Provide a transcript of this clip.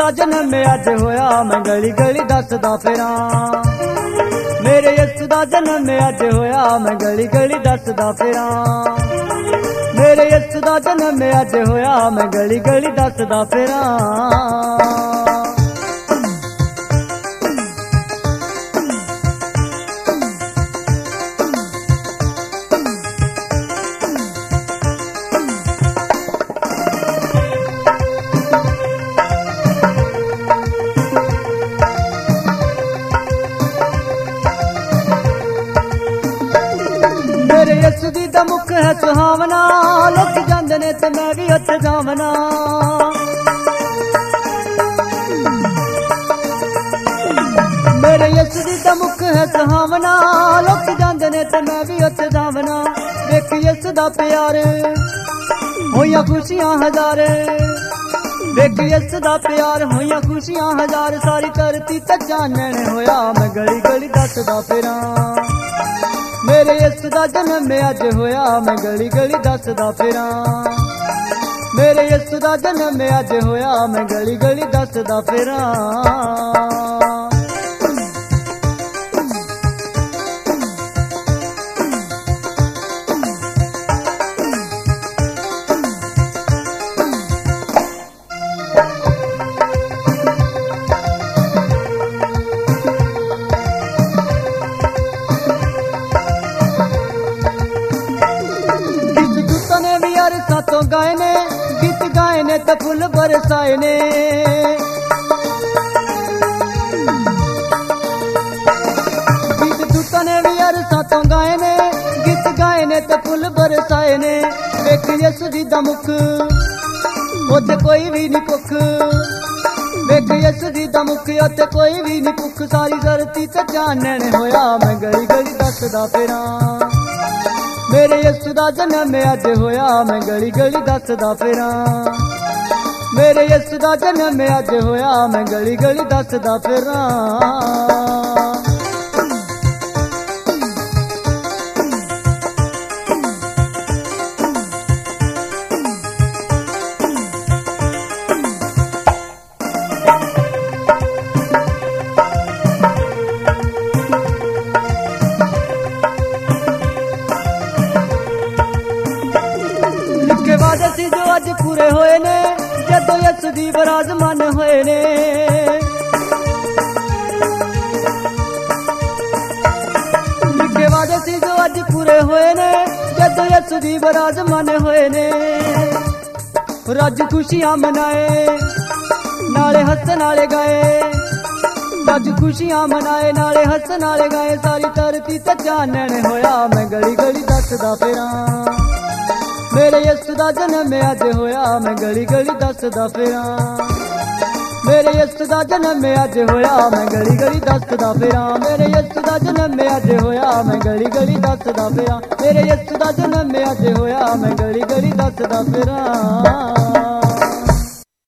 दा जन्म अज होया मैं गली गली दसदा फिरां। मेरे यसु दा जन्म अज होया मैं गली गली दसदा फिरां। मेरे यसु दा जन्म अज होया मैं गली गली दसदा फिरां। मेरे यसु दी दा मुख है सुहावना, लोग जांदे ने ते मैं भी उत्थे जावना। मेरे यसु दी दा मुख है सुहावना, लोग जांदे ने ते मैं भी उत्थे जावना। देख यसु दा प्यार होइयां खुशियां हजार, देख यसु दा प्यार होइयां खुशियां हजार। सारी धरती ते चानण होया मैं गली गली दसदा फिरां। मेरे यसु दा जन्म अज होया मैं गली गली दसदा फिरां। मेरे यसु दा जन्म अज होया मैं गली गली दसदा फिरां। तो गाए ने गीत गाए ने तो फुल बरसाए ने। गीत दूता ने भी अरसा तो गाए ने, गीत गाए ने तो फुल बरसाए ने। देख यसु दी दा मुख ओते कोई भी नहीं भुख, देख यसु दी दा मुख ओते कोई भी नहीं भुख। सारी धरती ते चानण होया मैं गली गली दसदा फिरां। मेरे यसु दा जन्म अज होया मैं गली गली दसदा फिरां। मेरे यसु दा जन्म अज होया मैं गली गली दसदा फिरां। वादे सी जो अज पूरे होए ने, जदों यसु दी विराजमान होए ने। लिखे वादे सी जो अज पूरे होए ने, जदों यसु दी विराजमान होए ने। रज खुशियां मनाए नाले हसन नाले गाए, रज खुशियां मनाए नाले हसन नाले गाए। सारी धरती ते चानण होया मैं गली गली दसदा फिरां। मेरे यसु दा जन्म अज होया मैं गली गली दसदा फिरां। मेरे यसु दा जन्म अज होया मैं गली गली दसदा फिरां। मेरे यसु दा जन्म अज होया मैं गली गली दसदा फिरां। मेरे यसु दा जन्म अज होया मैं गली गली दसदा फिरां।